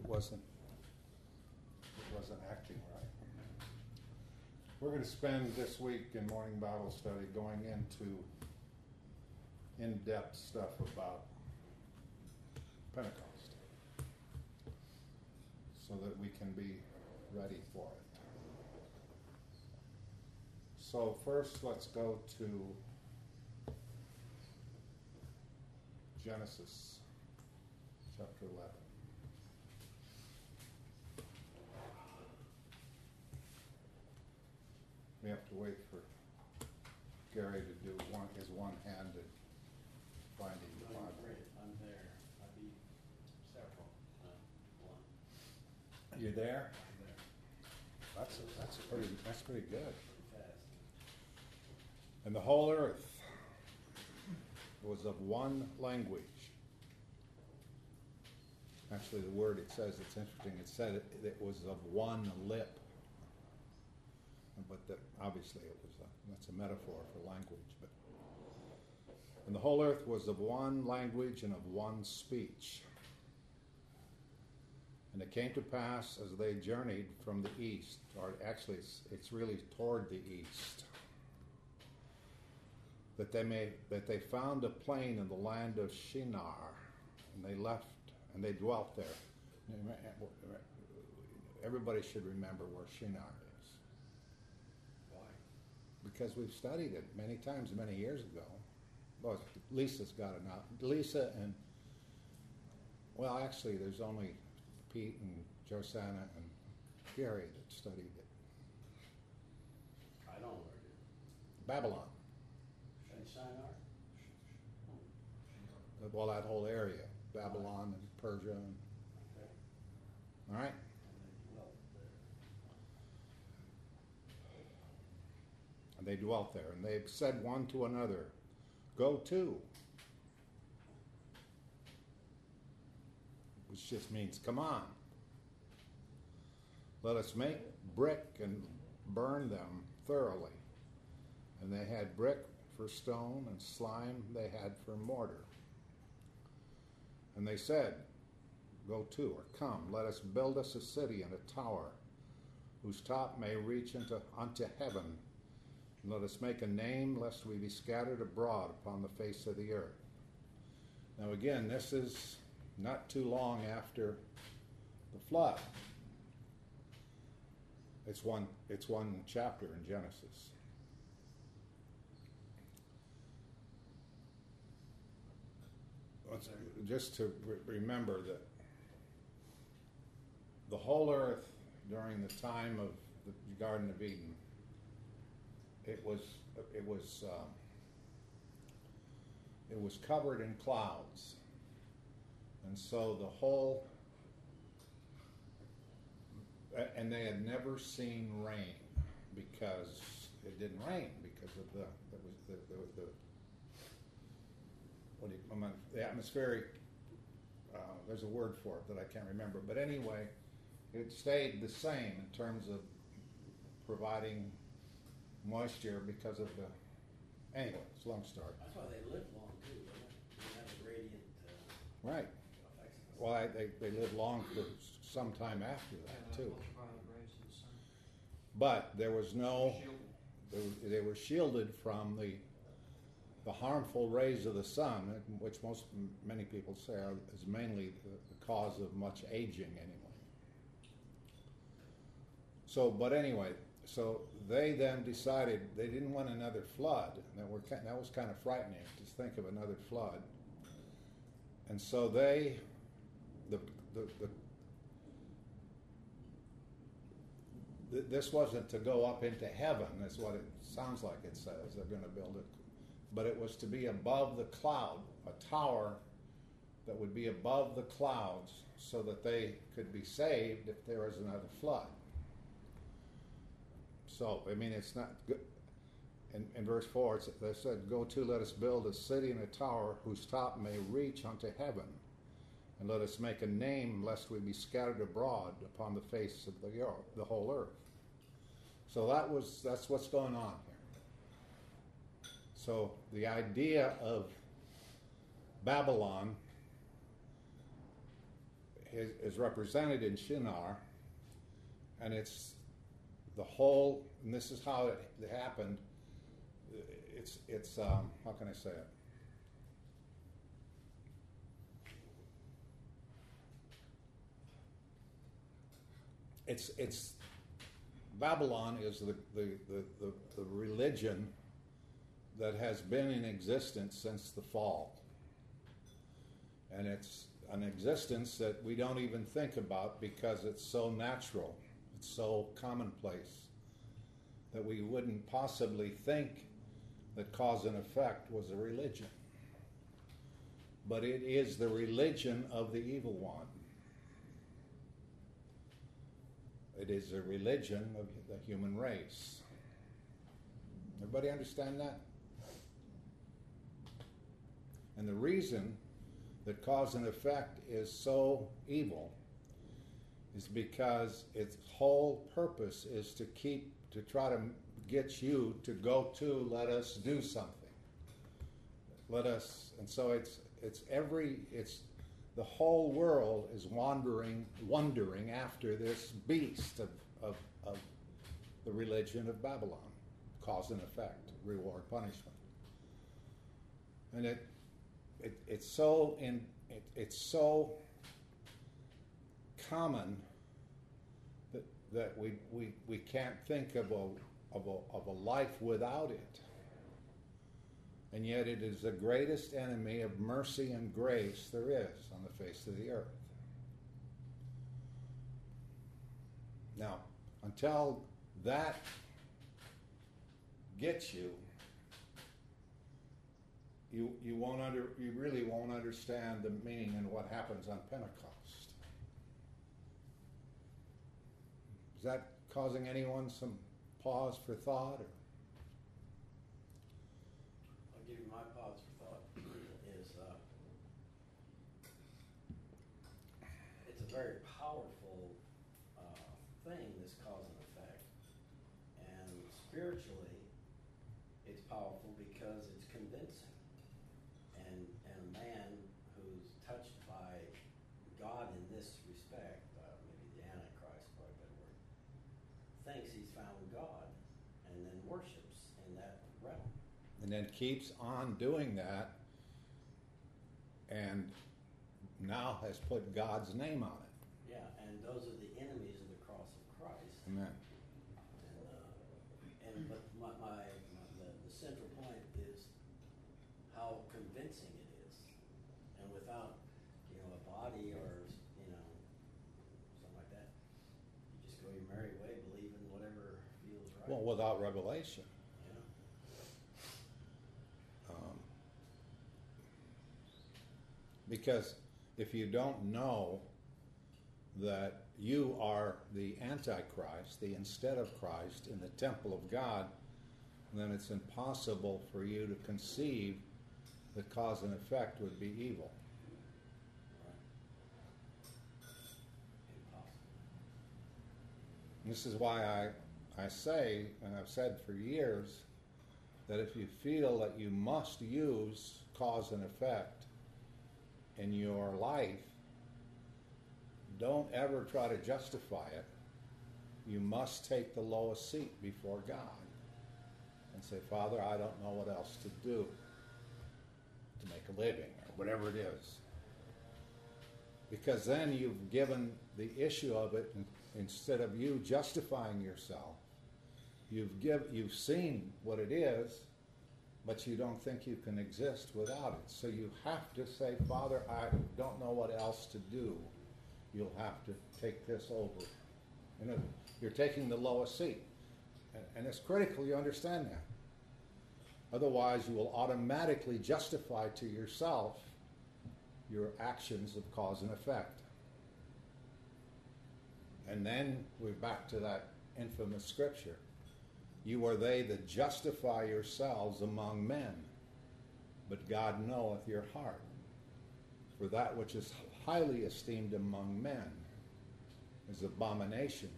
wasn't acting right. We're going to spend this week in morning Bible study going into in-depth stuff about Pentecost so that we can be ready for it. So first, let's go to Genesis chapter 11. We have to wait for Gary to do his one-handed finding the Bible. I'm there. I'll be several. One. You there? I'm there. That's pretty good. Pretty fast. And the whole earth was of one language. Actually, the word it says, it's interesting. It said it was of one lip. But obviously that's a metaphor for language. And the whole earth was of one language and of one speech. And it came to pass as they journeyed from the east, or actually it's really toward the east, that they found a plain in the land of Shinar, and they left and they dwelt there. Everybody should remember where Shinar is. Why? Because we've studied it many times, many years ago. Well, Lisa's got it now. Lisa and, well, actually, there's only Pete and Josanna and Gary that studied it. I don't know where it is. Babylon. Shinar? Well, that whole area. Babylon and Persia. And, Okay. all right? And they dwelt there. And they dwelt there. And they said one to another, "Go to." Which just means, come on. Let us make brick and burn them thoroughly. And they had brick for stone, and slime they had for mortar. And they said, "Go to," or come, let us build us a city and a tower, whose top may reach unto heaven. And let us make a name, lest we be scattered abroad upon the face of the earth. Now again, this is not too long after the flood. It's one chapter in Genesis. Just to remember that the whole earth during the time of the Garden of Eden, it was covered in clouds, and so the whole, and they had never seen rain because it didn't rain because of the atmospheric, there's a word for it that I can't remember. But anyway, it stayed the same in terms of providing moisture because of the... Anyway, it's a long story. That's why they live long, too, don't they? They have a gradient Right. effects. Well, they lived long for some time after that, too. But there was no... They were shielded from the harmful rays of the sun, which many people say is mainly the cause of much aging anyway. So they then decided they didn't want another flood. That was kind of frightening to think of another flood. And so this wasn't to go up into heaven, that's what it sounds like it says. They're going to build it. But it was to be above the cloud, a tower that would be above the clouds so that they could be saved if there was another flood. So, I mean, it's not good. In verse 4, they said, "Go to, let us build a city and a tower whose top may reach unto heaven. And let us make a name, lest we be scattered abroad upon the face of the whole earth." So that's what's going on here. So the idea of Babylon is represented in Shinar, and it's the whole, and this is how it happened. It's how can I say it? It's Babylon is the religion that has been in existence since the fall. And it's an existence that we don't even think about because it's so natural, it's so commonplace, that we wouldn't possibly think that cause and effect was a religion. But it is the religion of the evil one. It is a religion of the human race. Everybody understand that? And the reason that cause and effect is so evil is because its whole purpose is to try to get you to go to, let us do something. Let us, and so it's the whole world is wondering after this beast of the religion of Babylon, cause and effect, reward, punishment. And it's so common that we can't think of a life without it. And yet it is the greatest enemy of mercy and grace there is on the face of the earth. Now, until that gets you, you really won't understand the meaning and what happens on Pentecost. Is that causing anyone some pause for thought? Or? I'll give you my pause for thought. It's a very powerful thing, this cause and effect. And spiritually, it's powerful because it's convincing. And a man who's touched by God in this respect, maybe the Antichrist, probably a better word, thinks he's found God and then worships in that realm. And then keeps on doing that and now has put God's name on it. Yeah, and those are the enemies of the cross of Christ. Amen. But the central point is how convincing it is. And without, a body or, something like that, you just go your merry way, believing whatever feels right. Well, without revelation. Because if you don't know that you are the Antichrist, the instead of Christ in the temple of God, then it's impossible for you to conceive that cause and effect would be evil. Impossible. This is why I say, and I've said for years, that if you feel that you must use cause and effect in your life, don't ever try to justify it. You must take the lowest seat before God and say, Father, I don't know what else to do to make a living or whatever it is. Because then you've given the issue of it, instead of you justifying yourself, you've seen what it is, but you don't think you can exist without it. So you have to say, Father, I don't know what else to do. You'll have to take this over. You're taking the lowest seat. And it's critical you understand that. Otherwise, you will automatically justify to yourself your actions of cause and effect. And then we're back to that infamous scripture. You are they that justify yourselves among men, but God knoweth your heart. For that which is highly esteemed among men is abomination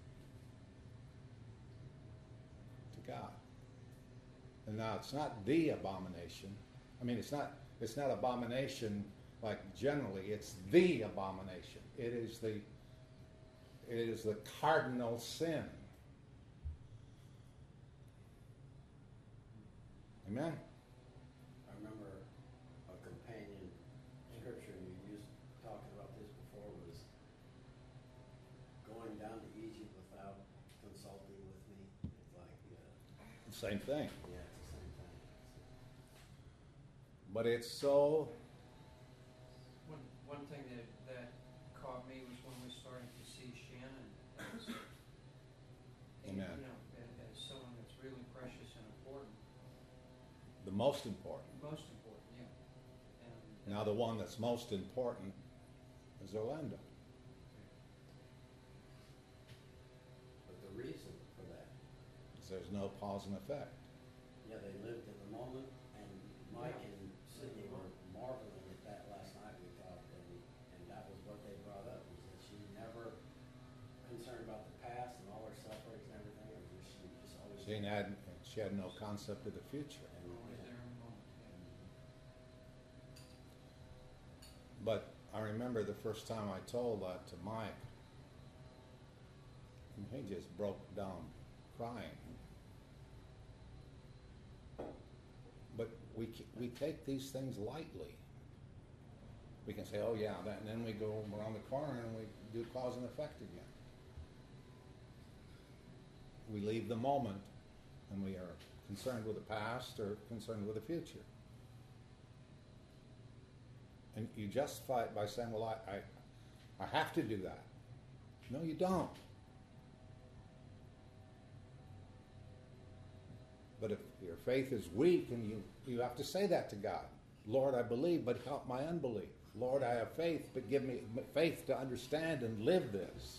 to God. And now it's not the abomination. I mean, it's not abomination like generally, it's the abomination. It is the cardinal sin. Amen? I remember a companion scripture you used talking about this before was going down to Egypt without consulting with me. It's like, Same thing. yeah, it's the same thing. But it's so... One thing that caught me was when we started to see Shannon as, Amen. as someone that's really precious and important. The most important. Most important, yeah. And Now the one that's most important is Orlando. But the reason for that, Because there's no cause and effect. yeah, they lived in the moment, and Mike and Sydney were marveling at that last night we talked, and that was what they brought up, was that she never concerned about the past and all her sufferings and everything, or was she just always... She had no concept of the future. always there in the moment. But I remember the first time I told that to Mike, and he just broke down crying. But we take these things lightly. We can say, oh yeah, that, and then we go around the corner and we do cause and effect again. We leave the moment and we are concerned with the past or concerned with the future. And you justify it by saying, well, I have to do that. No, you don't. But if your faith is weak, and you have to say that to God. Lord, I believe, but help my unbelief. Lord, I have faith, but give me faith to understand and live this.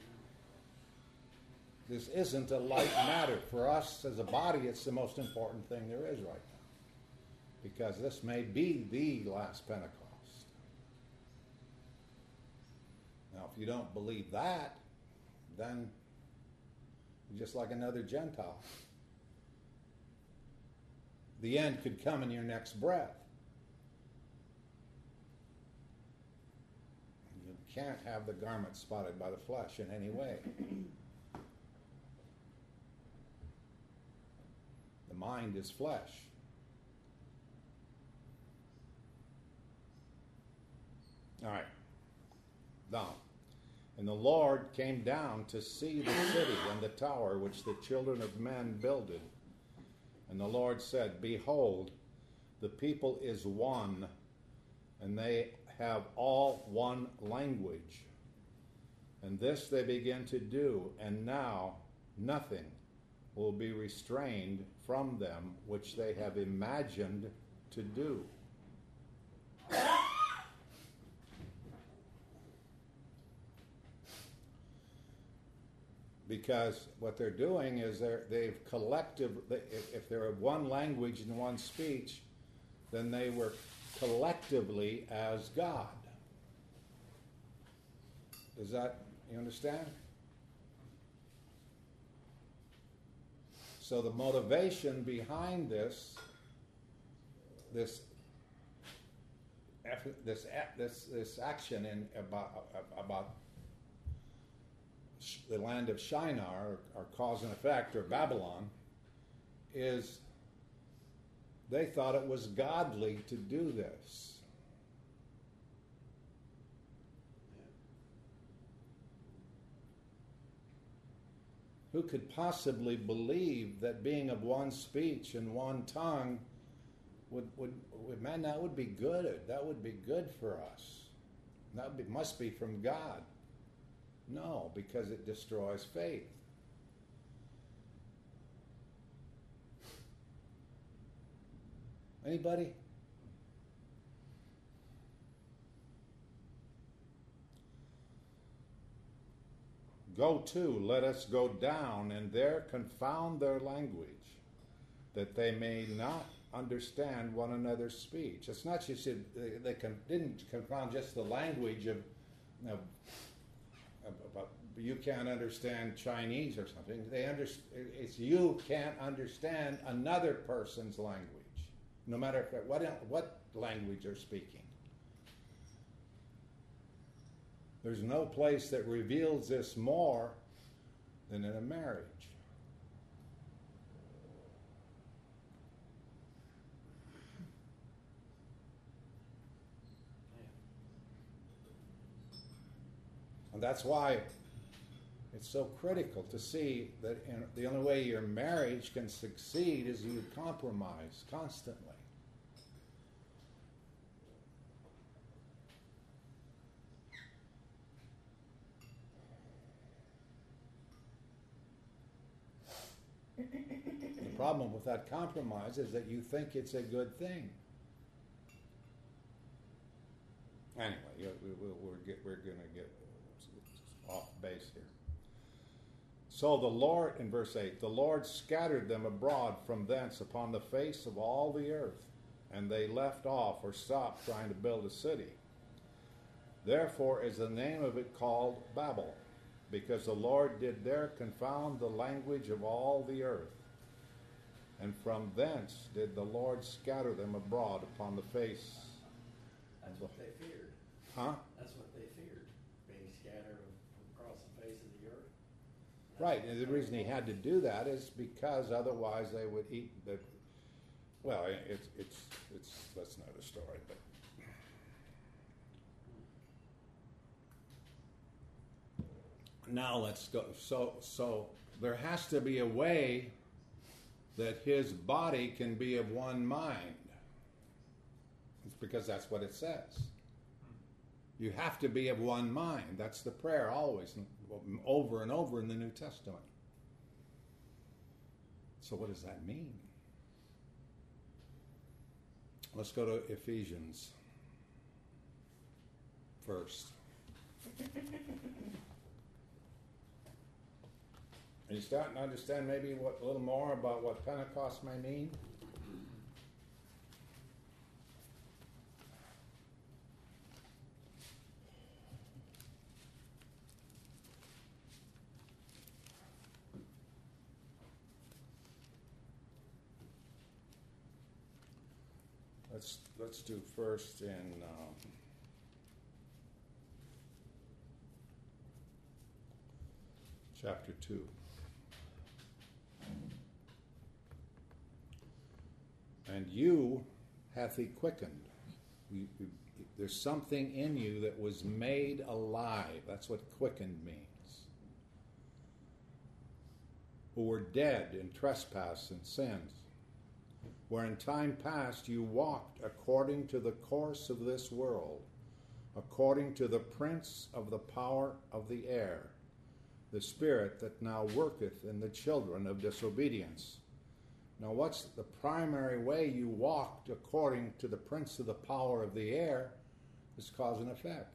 This isn't a light matter. For us as a body, it's the most important thing there is right now. Because this may be the last Pentecost. Now, if you don't believe that, then you're just like another Gentile. The end could come in your next breath. You can't have the garment spotted by the flesh in any way. The mind is flesh. All right. Down. And the Lord came down to see the city and the tower which the children of men builded. And the Lord said, behold, the people is one, and they have all one language. And this they begin to do, and now nothing will be restrained from them which they have imagined to do. Because what they're doing is they've if they're of one language and one speech, then they were collectively as God. Does that, you understand? So the motivation behind this action about the land of Shinar, or cause and effect, or Babylon, is they thought it was godly to do this. Who could possibly believe that being of one speech and one tongue that would be good. That would be good for us. Must be from God. No, because it destroys faith. Anybody? Go to, let us go down, and there confound their language, that they may not understand one another's speech. It's not just they didn't confound just the language of you can't understand Chinese or something. It's you can't understand another person's language, no matter what language they're speaking. There's no place that reveals this more than in a marriage. And that's why it's so critical to see that the only way your marriage can succeed is you compromise constantly. The problem with that compromise is that you think it's a good thing. Anyway, we're going to get off base here. So the Lord, in verse 8, the Lord scattered them abroad from thence upon the face of all the earth, and they left off or stopped trying to build a city. Therefore is the name of it called Babel, because the Lord did there confound the language of all the earth. And from thence did the Lord scatter them abroad upon the face. That's what they feared. Huh? That's what they feared, being scattered across the face of the earth. Right, and the reason he had to do that is because otherwise they would eat the. Well, it's that's another story, but. Now let's go. So there has to be a way that his body can be of one mind. It's because that's what it says. You have to be of one mind. That's the prayer always, over and over in the New Testament. So what does that mean? Let's go to Ephesians first. Are you starting to understand maybe a little more about what Pentecost may mean? Let's do first in chapter 2. And you hath he quickened. There's something in you that was made alive. That's what quickened means. Who were dead in trespass and sins, where in time past you walked according to the course of this world, according to the prince of the power of the air, the spirit that now worketh in the children of disobedience. Now, what's the primary way you walked according to the prince of the power of the air? Is cause and effect.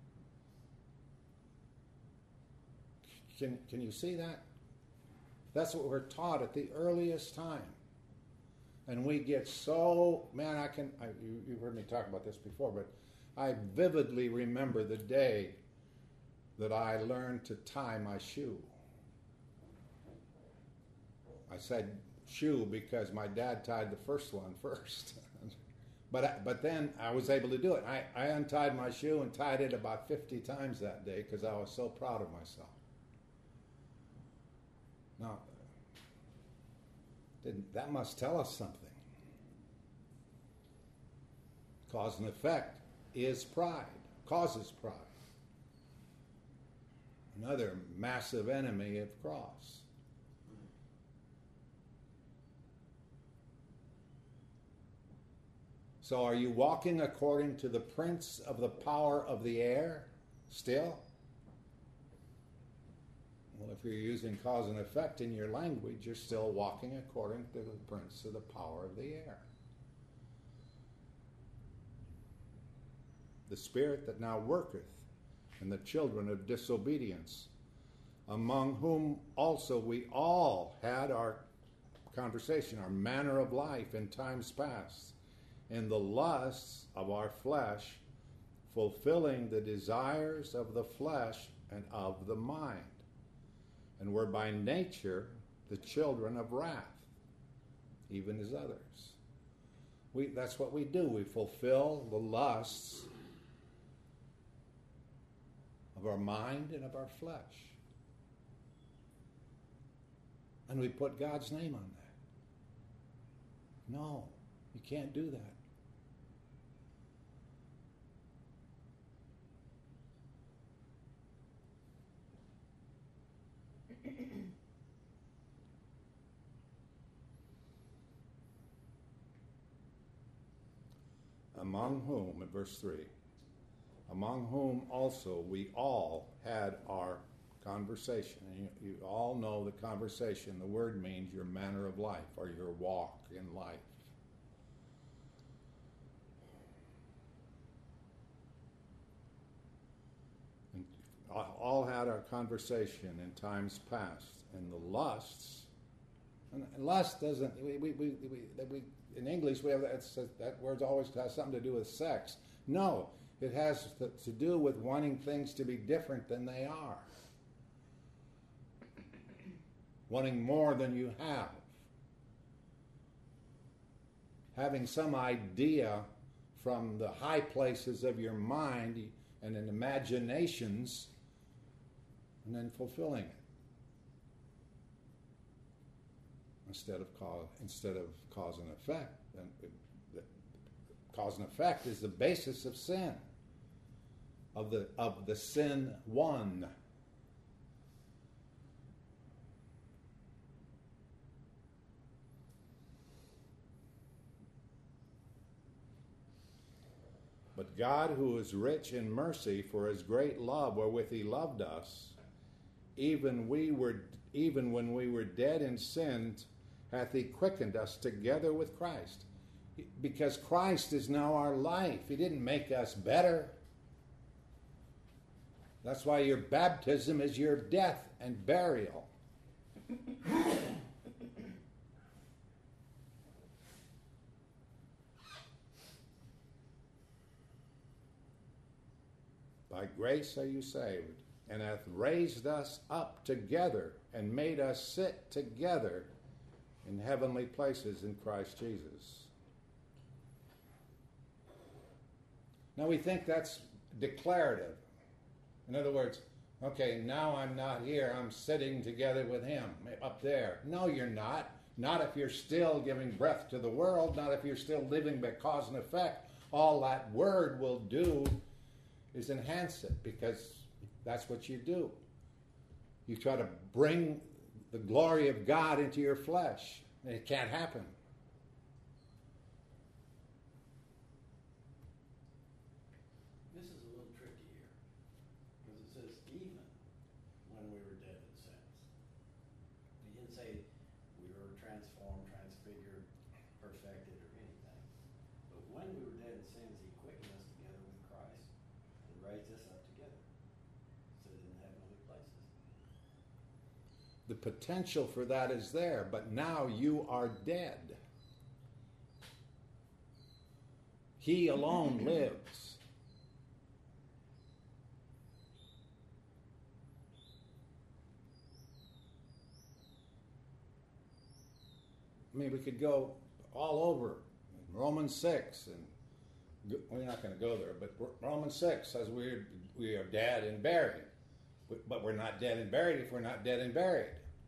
Can you see that? That's what we're taught at the earliest time. And we get so, man, you've heard me talk about this before, but I vividly remember the day that I learned to tie my shoe. I said shoe because my dad tied the first one first. but then I was able to do it. I untied my shoe and tied it about 50 times that day because I was so proud of myself. Now, that must tell us something. Cause and effect is pride, causes pride. Another massive enemy of cross. So are you walking according to the prince of the power of the air still? Well, if you're using cause and effect in your language, you're still walking according to the prince of the power of the air. The spirit that now worketh in the children of disobedience, among whom also we all had our conversation, our manner of life in times past, in the lusts of our flesh, fulfilling the desires of the flesh and of the mind, and were by nature the children of wrath, even as others. That's what we do. We fulfill the lusts of of our mind and of our flesh. And we put God's name on that. No, you can't do that. Among whom, in verse 3, among whom also we all had our conversation. And you all know the conversation. The word means your manner of life or your walk in life. And all had our conversation in times past. And the lusts, and lust doesn't, in English we have that word always has something to do with sex. No, it has to do with wanting things to be different than they are. Wanting more than you have. Having some idea from the high places of your mind and in imaginations, and then fulfilling it. Instead of cause and effect. And cause and effect is the basis of sin. Of the sin one. But God, who is rich in mercy, for his great love wherewith he loved us, even when we were dead in sins, hath he quickened us together with Christ. Because Christ is now our life. He didn't make us better. That's why your baptism is your death and burial. By grace are you saved, and hath raised us up together and made us sit together in heavenly places in Christ Jesus. Now we think that's declarative. In other words, okay, now I'm not here, I'm sitting together with him up there. No, you're not. Not if you're still giving breath to the world, not if you're still living by cause and effect. All that word will do is enhance it, because that's what you do. You try to bring the glory of God into your flesh, and it can't happen. This is a little tricky here, because it says even when we were dead in sins. He didn't say we were transformed, transfigured, perfected, or anything. But when we were dead in sins, he quickened us together with Christ and raised us up together, so in heavenly places. The potential for that is there, but now you are dead. He alone lives. I mean, we could go all over Romans 6, and we're not going to go there, but Romans 6 says we are dead and buried. But we're not dead and buried if we're not dead and buried.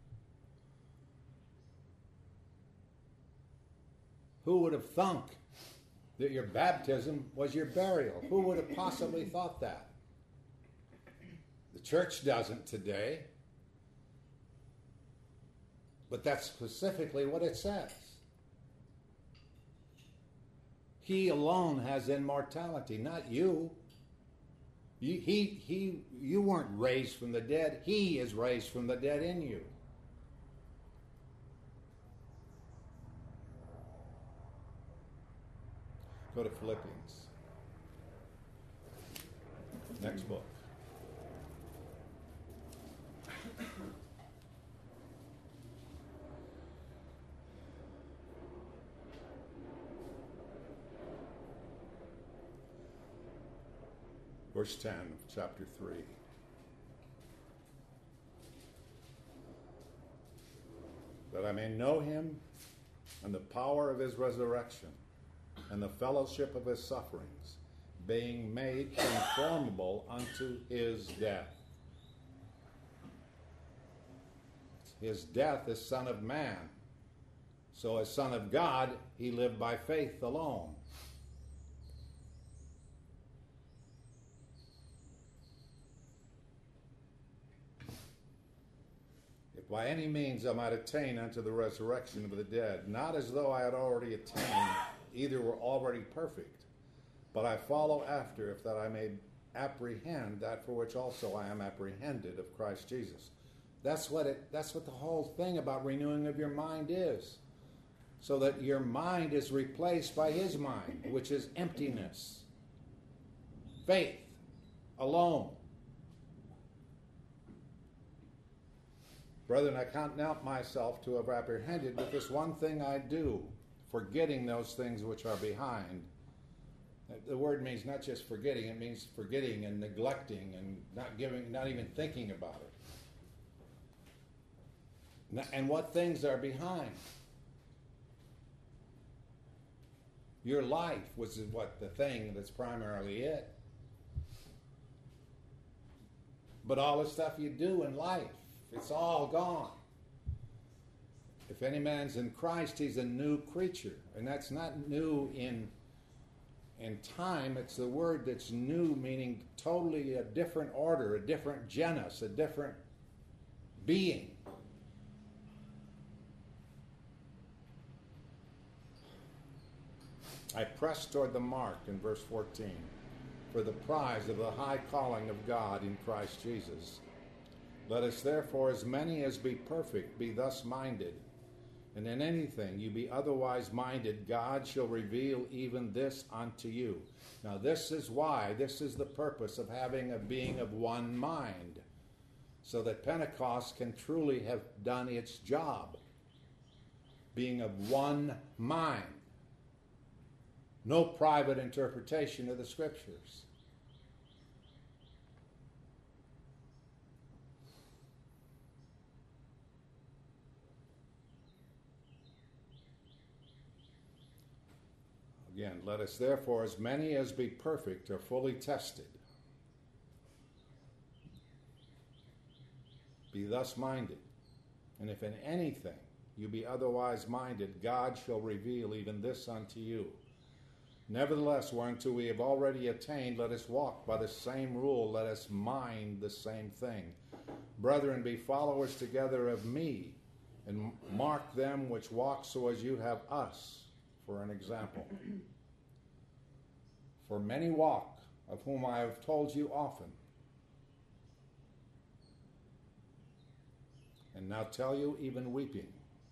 Who would have thunk that your baptism was your burial? Who would have possibly thought that? The church doesn't today. But that's specifically what it says. He alone has immortality, not you. You weren't raised from the dead. He is raised from the dead in you. Go to Philippians. Next book. Verse 10 of chapter 3. That I may know him and the power of his resurrection and the fellowship of his sufferings, being made conformable unto his death. His death as Son of Man. So as Son of God, he lived by faith alone. If by any means I might attain unto the resurrection of the dead, not as though I had already attained, either were already perfect, but I follow after, if that I may apprehend that for which also I am apprehended of Christ Jesus. That's what the whole thing about renewing of your mind is. So that your mind is replaced by his mind, which is emptiness. Faith alone. Brethren, I count not myself to have apprehended, but this one thing I do, forgetting those things which are behind. The word means not just forgetting, it means forgetting and neglecting and not even thinking about it. And what things are behind? Your life was what the thing that's primarily it. But all the stuff you do in life, it's all gone. If any man's in Christ, he's a new creature. And that's not new in time. It's the word that's new, meaning totally a different order, a different genus, a different being. I press toward the mark in verse 14 for the prize of the high calling of God in Christ Jesus. Let us therefore, as many as be perfect, be thus minded. And in anything you be otherwise minded, God shall reveal even this unto you. Now this is the purpose of having a being of one mind, so that Pentecost can truly have done its job. Being of one mind. No private interpretation of the Scriptures. Again, let us therefore, as many as be perfect, are fully tested, be thus minded. And if in anything you be otherwise minded, God shall reveal even this unto you. Nevertheless, whereunto we have already attained, let us walk by the same rule, let us mind the same thing. Brethren, be followers together of me, and mark them which walk so as you have us for an example. For many walk, of whom I have told you often, and now tell you even weeping,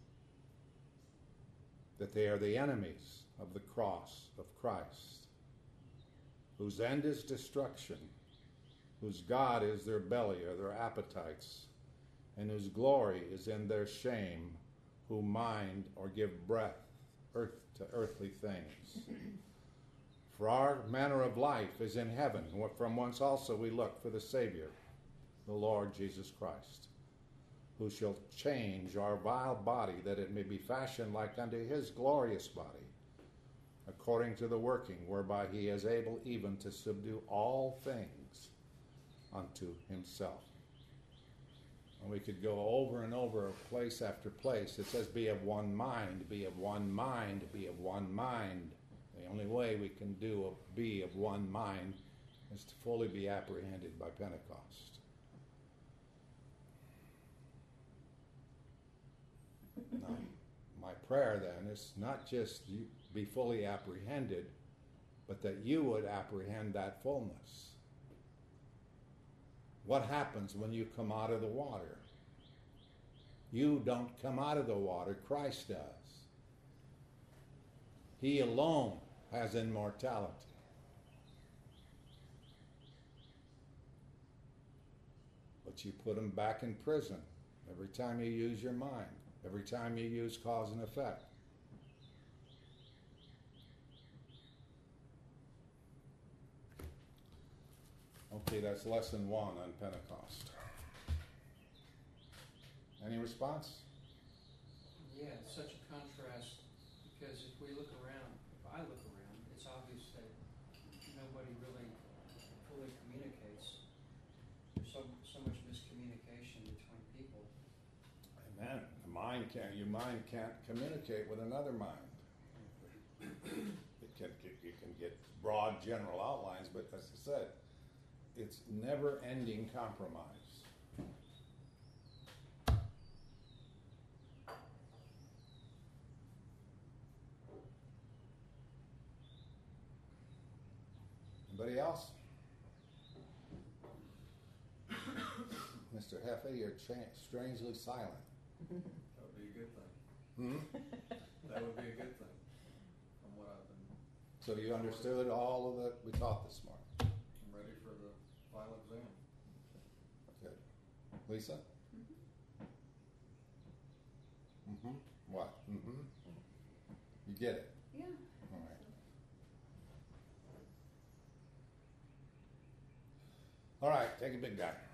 that they are the enemies of the cross of Christ, whose end is destruction, whose God is their belly or their appetites, and whose glory is in their shame, who mind or give breath to earthly things. For our manner of life is in heaven, from whence also we look for the Savior, the Lord Jesus Christ, who shall change our vile body, that it may be fashioned like unto his glorious body, according to the working whereby he is able even to subdue all things unto himself. And we could go over and over, place after place. It says, be of one mind, be of one mind, be of one mind. The only way we can be of one mind is to fully be apprehended by Pentecost. Now, my prayer then is not just you be fully apprehended, but that you would apprehend that fullness. What happens when you come out of the water? You don't come out of the water, Christ does. He alone has immortality. But you put him back in prison every time you use your mind, every time you use cause and effect. Okay, that's lesson 1 on Pentecost. Any response? Yeah, it's such a contrast, because if we look around, if I look around, it's obvious that nobody really between people. Amen. Your mind can't communicate with another mind. You can get broad general outlines, but as I said, it's never-ending compromise. Anybody else? Mr. Hefe, you're strangely silent. That would be a good thing. Hmm? That would be a good thing, from what I've been, So you understood all of that we taught this morning. I'm ready for the final exam. Good. Lisa? Mm-hmm. What? Mm-hmm. You get it? Yeah. All right. All right, take a big guy.